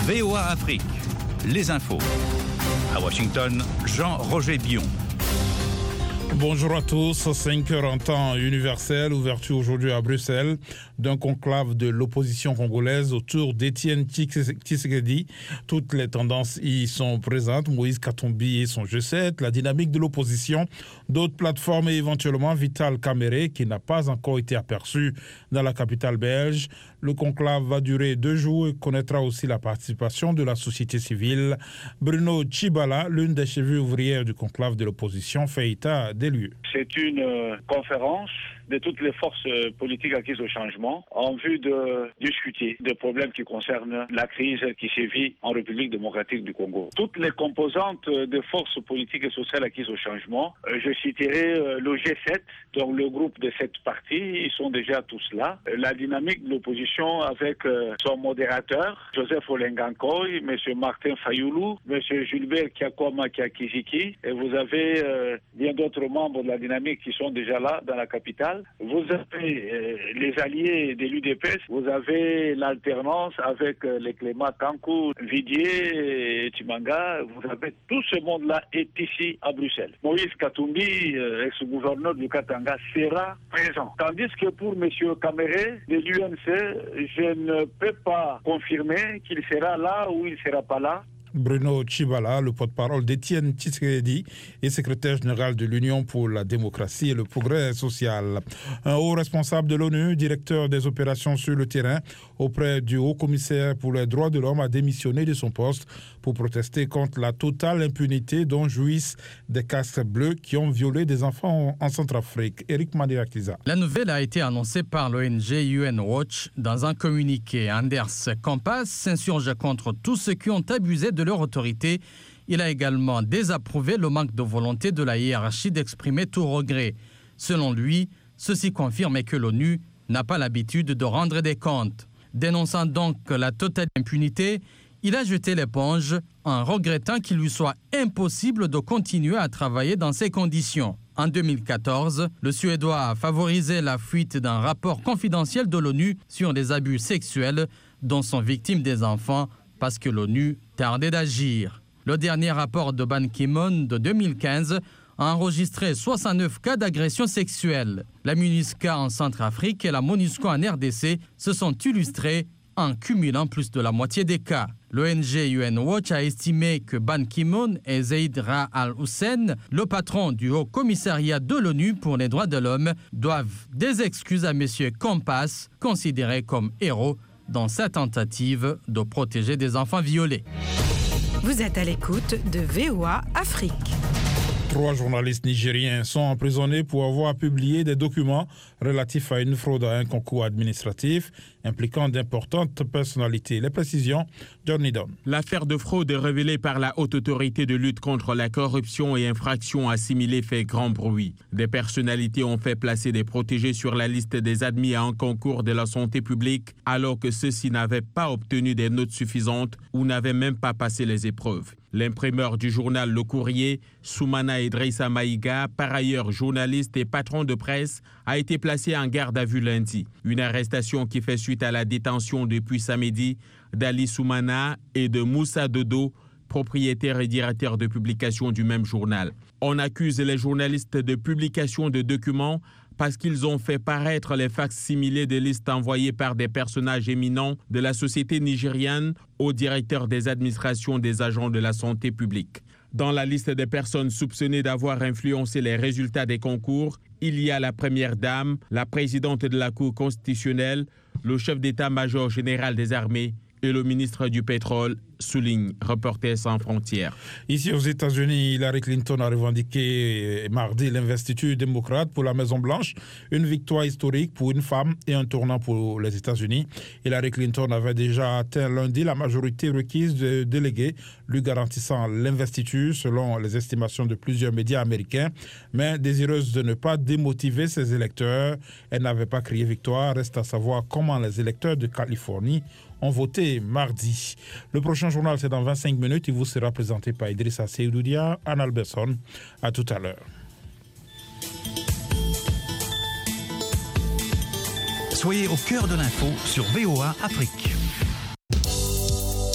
VOA Afrique, les infos. À Washington, Jean-Roger Bion. Bonjour à tous, 5h en temps universel, ouverture aujourd'hui à Bruxelles d'un conclave de l'opposition congolaise autour d'Étienne Tshisekedi. Toutes les tendances y sont présentes, Moïse Katumbi et son G7, la dynamique de l'opposition, d'autres plateformes et éventuellement Vital Kamerhe qui n'a pas encore été aperçu dans la capitale belge. Le conclave va durer 2 jours et connaîtra aussi la participation de la société civile. Bruno Tshibala, l'une des chevilles ouvrières du conclave de l'opposition, fait état des lieux. C'est une conférence de toutes les forces politiques acquises au changement en vue de discuter des problèmes qui concernent la crise qui sévit en République démocratique du Congo. Toutes les composantes des forces politiques et sociales acquises au changement, je citerai le G7, donc le groupe de 7 partis, ils sont déjà tous là. La dynamique de l'opposition avec son modérateur, Joseph Olengankoy, M. Martin Fayoulou, M. Gilbert Kiakwama Kiakiziki, et vous avez bien d'autres membres de la dynamique qui sont déjà là dans la capitale. Vous avez les alliés de l'UDPS, vous avez l'alternance avec les Clément Kankou, Vidier, Tshimanga, vous avez tout ce monde-là est ici à Bruxelles. Moïse Katumbi, ex-gouverneur du Katanga, sera présent. Tandis que pour M. Kamerhe de l'UNC, je ne peux pas confirmer qu'il sera là ou il ne sera pas là. Bruno Tshibala, le porte-parole d'Étienne Tshisekedi et secrétaire général de l'Union pour la démocratie et le progrès social. Un haut responsable de l'ONU, directeur des opérations sur le terrain auprès du haut-commissaire pour les droits de l'homme, a démissionné de son poste pour protester contre la totale impunité dont jouissent des casques bleus qui ont violé des enfants en Centrafrique. Eric Mandirakiza. La nouvelle a été annoncée par l'ONG UN Watch dans un communiqué. Anders Kompass s'insurge contre tous ceux qui ont abusé de leur autorité. Il a également désapprouvé le manque de volonté de la hiérarchie d'exprimer tout regret. Selon lui, ceci confirme que l'ONU n'a pas l'habitude de rendre des comptes. Dénonçant donc la totale impunité, il a jeté l'éponge en regrettant qu'il lui soit impossible de continuer à travailler dans ces conditions. En 2014, le Suédois a favorisé la fuite d'un rapport confidentiel de l'ONU sur les abus sexuels dont sont victimes des enfants parce que l'ONU tardait d'agir. Le dernier rapport de Ban Ki-moon de 2015 a enregistré 69 cas d'agression sexuelle. La MINUSCA en Centrafrique et la MONUSCO en RDC se sont illustrés en cumulant plus de la moitié des cas. L'ONG UN Watch a estimé que Ban Ki-moon et Zeid Ra'ad al-Hussein, le patron du Haut Commissariat de l'ONU pour les droits de l'homme, doivent des excuses à M. Kompass, considéré comme héros dans sa tentative de protéger des enfants violés. Vous êtes à l'écoute de VOA Afrique. 3 journalistes nigériens sont emprisonnés pour avoir publié des documents relatifs à une fraude à un concours administratif impliquant d'importantes personnalités. Les précisions, Johnny Don. L'affaire de fraude révélée par la Haute Autorité de lutte contre la corruption et infractions assimilées fait grand bruit. Des personnalités ont fait placer des protégés sur la liste des admis à un concours de la santé publique alors que ceux-ci n'avaient pas obtenu des notes suffisantes ou n'avaient même pas passé les épreuves. L'imprimeur du journal Le Courrier, Soumana Idrissa Maïga, par ailleurs journaliste et patron de presse, a été placé en garde à vue lundi. Une arrestation qui fait suite à la détention depuis samedi d'Ali Soumana et de Moussa Dodo, propriétaire et directeur de publication du même journal. On accuse les journalistes de publication de documents parce qu'ils ont fait paraître les facs-similés des listes envoyées par des personnages éminents de la société nigériane au directeur des administrations des agents de la santé publique. Dans la liste des personnes soupçonnées d'avoir influencé les résultats des concours, il y a la première dame, la présidente de la Cour constitutionnelle, le chef d'état-major général des armées et le ministre du pétrole, souligne Reporters sans frontières. Ici aux États-Unis, Hillary Clinton a revendiqué mardi l'investiture démocrate pour la Maison-Blanche, une victoire historique pour une femme et un tournant pour les États-Unis. Hillary Clinton avait déjà atteint lundi la majorité requise de délégués, lui garantissant l'investiture selon les estimations de plusieurs médias américains. Mais désireuse de ne pas démotiver ses électeurs, elle n'avait pas crié victoire. Reste à savoir comment les électeurs de Californie ont voté mardi. Le prochain journal, c'est dans 25 minutes. Il vous sera présenté par Idrissa Seydoudia, Anne Alberson. À tout à l'heure. Soyez au cœur de l'info sur VOA Afrique.